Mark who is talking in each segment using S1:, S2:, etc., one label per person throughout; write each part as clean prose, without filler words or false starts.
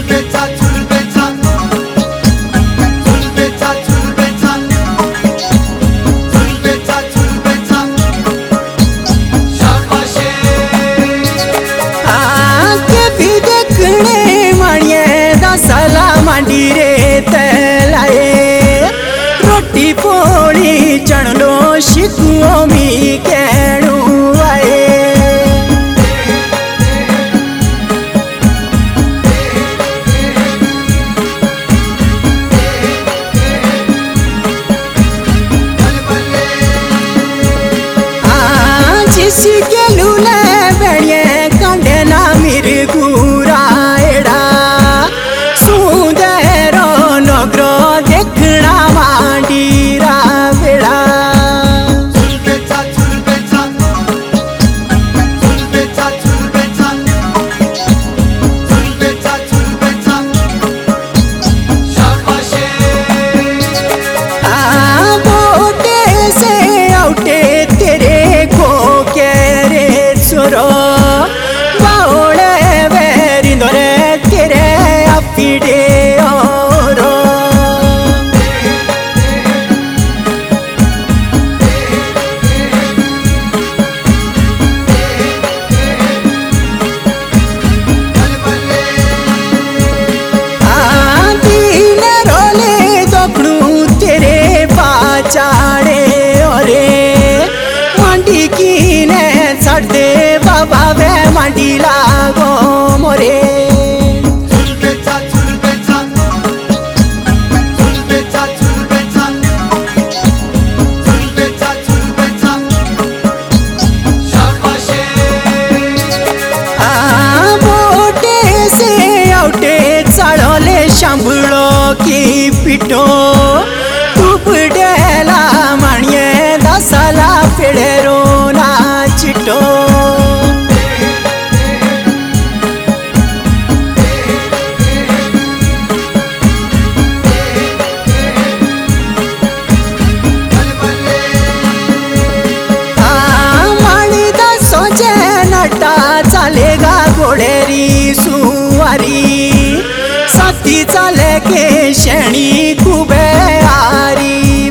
S1: रोटी पोली चणलो शिकुओ मी केणु आए जिसी के लूले बेड़िए कंडेना मिर्गुरा एड़ा सुंदरो नगरो देखना मांडीरा बेड़ा बोटे से आउटे तेरे को केरे छोरो बावड़े वेरिंदोरे तेरे अपिडे ओरो चाड़े ओरे मांडी की ने छड़ दे बाबा वे मांडी लागो मोरे बोटे से आउटे चाड़ोले शांभुलो की पिटो डेला माणिये दसाला पेड़ेरो नाचिटो माणी दसोचे नटा चालेगा घोड़ेरी सुवारी साथी चाले के शेणी कुबे आरी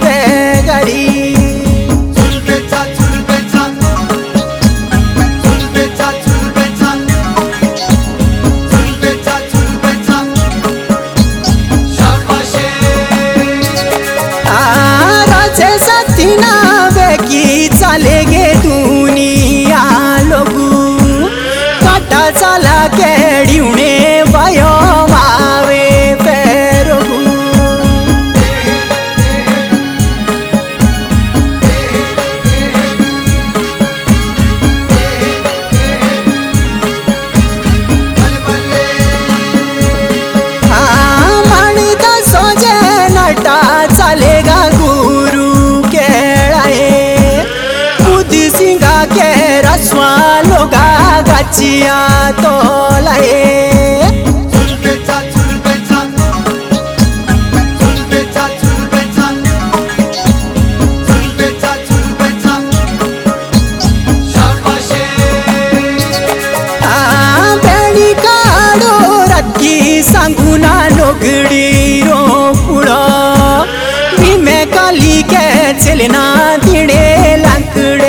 S1: चाले गे दुनिया लोगू काटा चाला केड़ी उणे भयो मावे पैरोगू माणी दसोजे नटा चालेगा गुरु केळाए सिंगा के रसवा लोगा गचिया तो लाए बेड़ी काढो रत्ती सांगुना लोगड़ी रो पुड़ो भीमे काली के चलना दिड़े लंकड़े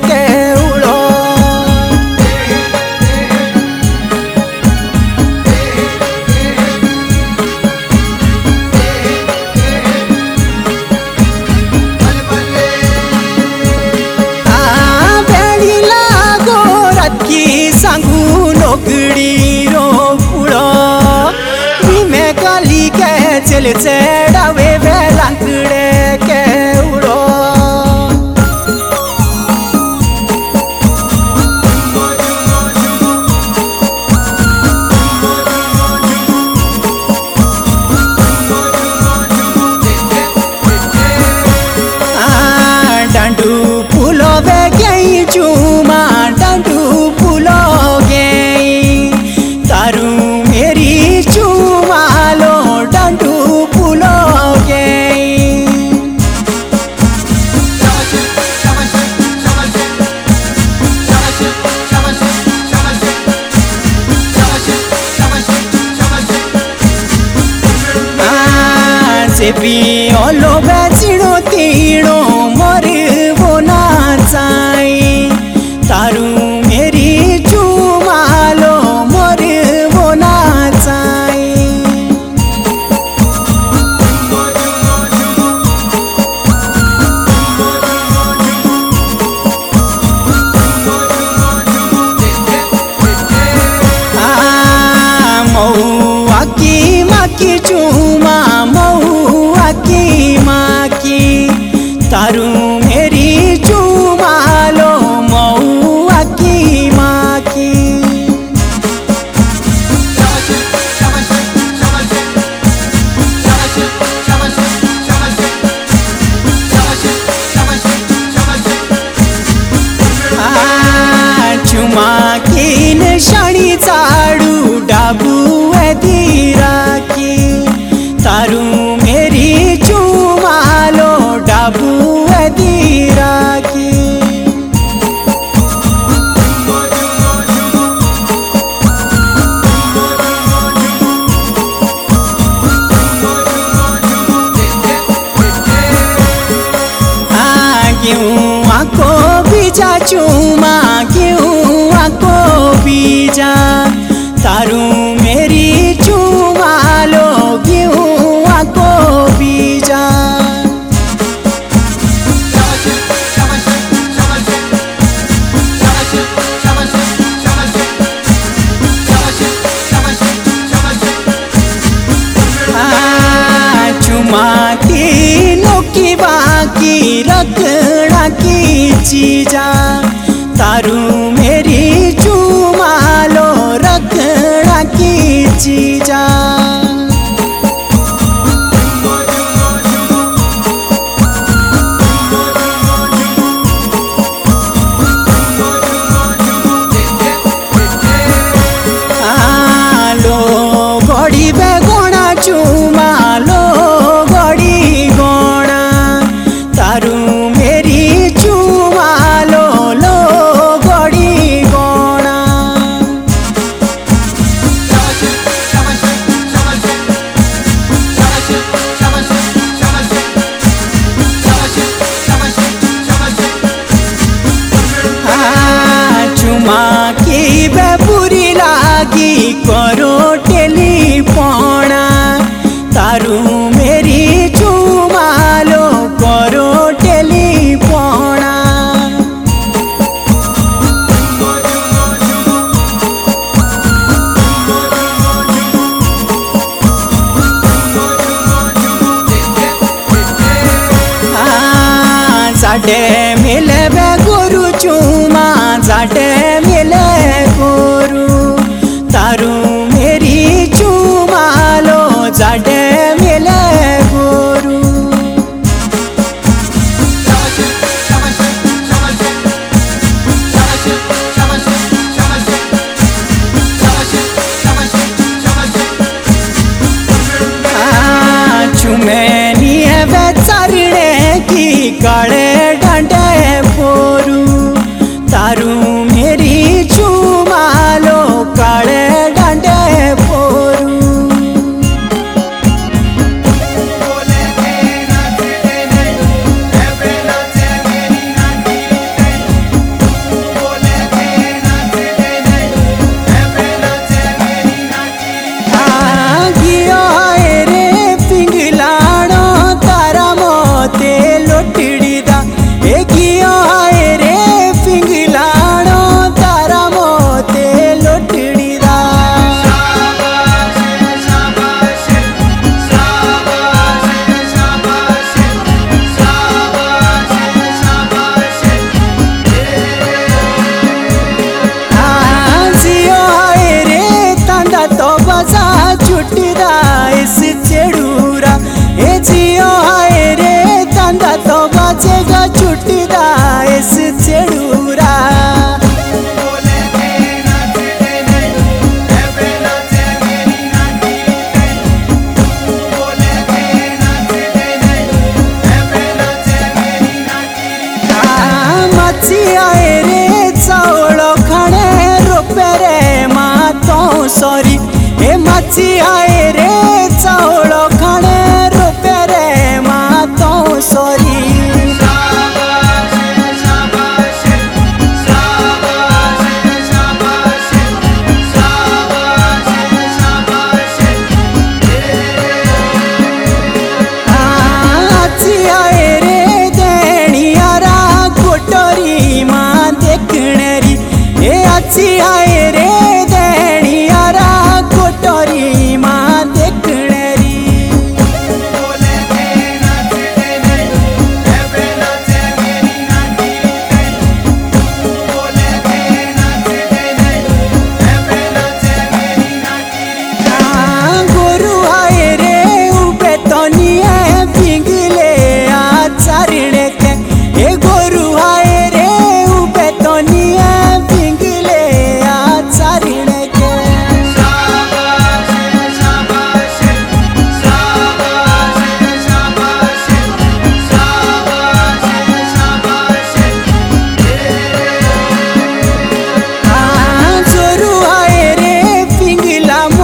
S1: सांगू नोकड़ी रो पुड़ो भीमे काली के चल चढ़ावे वे लंकड़े के उड़ो डांडू फूलो वे गई चूमा डांडू तारू मेरी चुमालो डांडू फूलो से भी ओलो बेचिड़ो तीड़ो मोर वो ना चाई तारू मेरी चुमालो मोर वो ना चाई। मऊआ की माकी चुमा मऊआ की माकी तारू मेरी चुमालो मऊआ की माकी। चुमा की निशाणी चाड़ू डाबू धीरा की तारू मेरी चुमालो डाबू धीरा की। क्यों आको बीजा चुमा क्यों आको बीजा तारू मेरी चुमालो क्यों आको बीजा। चुमा की नोकी बाकी रखना की चीजा तारू मेरी चुमालो रखना की चीजा। लो घड़ी बेगोणा चुमा लो घड़ी गोणा तारू मेरी चुमालो लो घड़ी गोणा। चुमा की बेपुरी लागी करो टेलीफोना तारू मेरी चुमालो करो टेलीफोना। जाडे मिले बे गोरू चुमा जाडे मिले गोरू तारू मेरी चुमालो जाडे मिले गोरू। चुमेनी वे चरणे की काले डांडे पोरू तारू मेरी चुमालो काले डांडे पोरू। सॉरी हे माची आए रे चावल खाने रुपये रे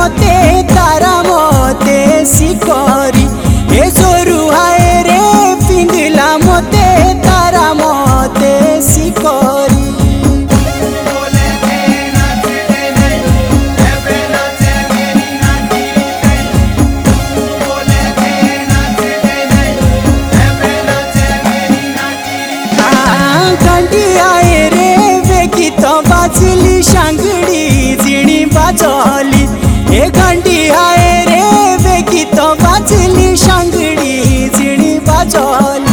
S1: मते तारा मते सिकरी ए जोरु हाय रे पिंगला मते तारा मते सिकरी बाजली शांगडी जिणी बाजली हे घंटी हाय रे वेगी तो बाजली शांगडी जिणी बाजली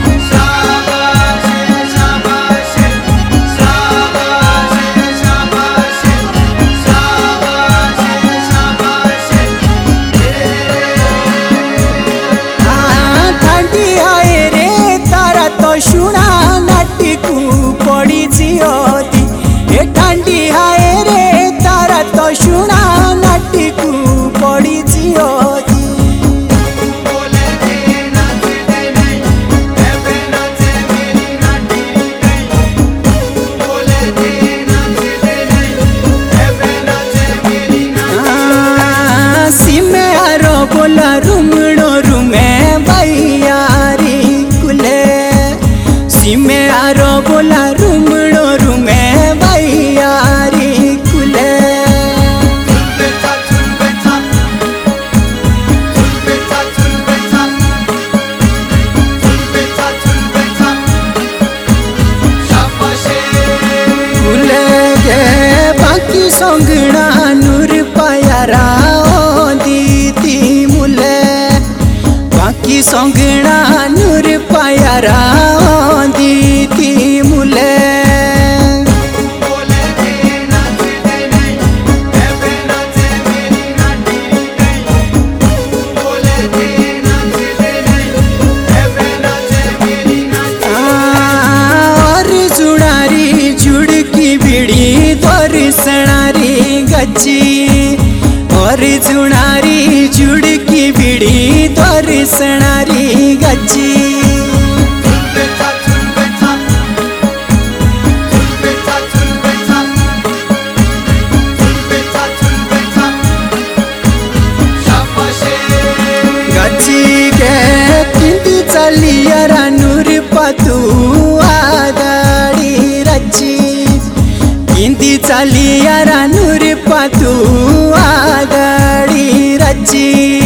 S1: घंटी हाय रे तारा तो शुणा नाटिकू पड़ी जियोती ठांडी हाय रे तारा तो शुणा नाटिकू पड़ी जियोती सिमे आरो बोला रुमणो रुमे भैयारी कुले सिमे आरो बोला रुमणो रुमे संगणा नूर पायारा दीती मुले बाकी संगणा नूर पायारा दीती मुले जुड़ारी जुड़की बिड़ी दर्शनारी गच्ची और जुड़ारी जुड़की बिड़ी दर्शनारी गच्ची गच्ची के किंती चलिया नूर पतू आगाड़ी रच्ची किंती चलिया नूर पतू आगाड़ी रच्ची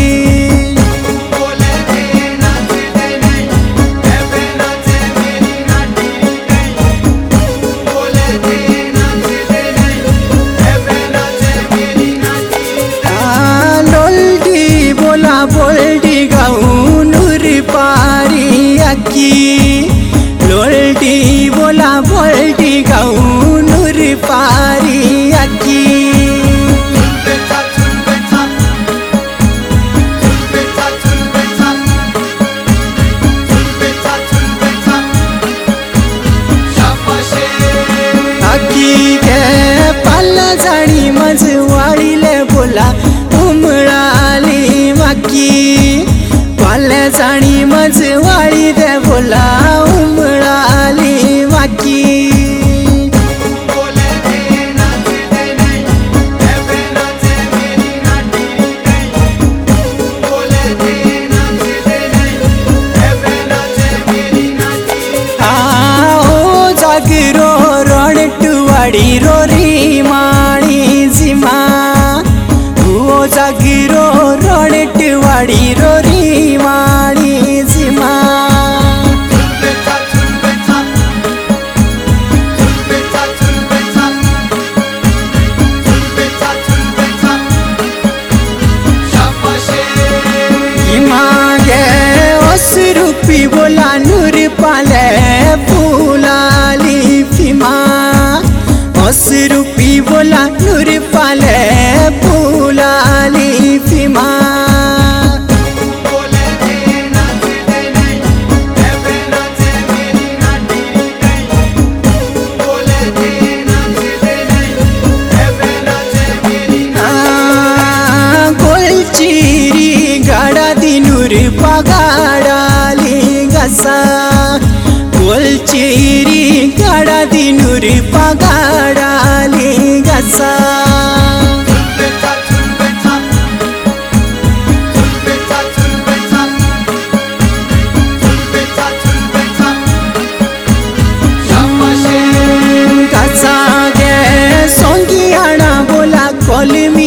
S1: लोल्डी बोला बोल्डी गाऊ नूर पारी अक्की लोल्डी बोला बोल्डी गाऊ नूर पारी अक्की अक्की के पल्ला जाणी मजवाळीले बोला उमळाली मक्की पल्ला जाणी मजवाळी दे बोला उमळाली मक्की जागरो रणटुवाड़ी रोरी माणी जिमा ओ जागरो रणटुवाड़ी रोरी माणी जिमा रूपी बोला नूर पाले फूलाली फिमा रूपी बोला नूर पाले फूलाली फिमा गोलचिरी गाड़ा दी नूर पगाड़ाली गसा गोलचिरी गाड़ा दी नूर पगाड़ाली गसा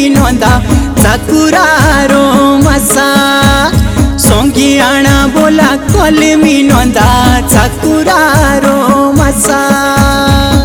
S1: नोंदा चाकुरारो मसा सोंगी आना बोला कलमी नोंदा चाकुरारो मसा।